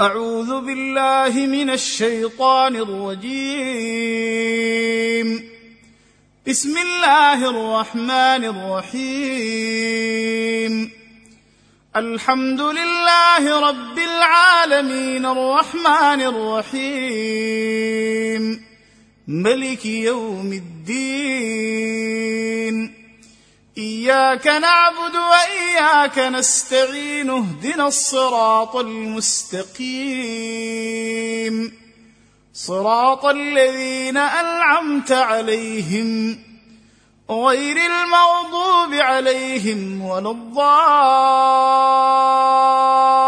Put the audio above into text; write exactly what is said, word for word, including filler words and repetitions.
أعوذ بالله من الشيطان الرجيم. بسم الله الرحمن الرحيم. الحمد لله رب العالمين الرحمن الرحيم ملك يوم الدين. إياك نعبد وإياك نستعين اهدنا الصراط المستقيم صراط الذين أنعمت عليهم غير المغضوب عليهم ولا الضالين.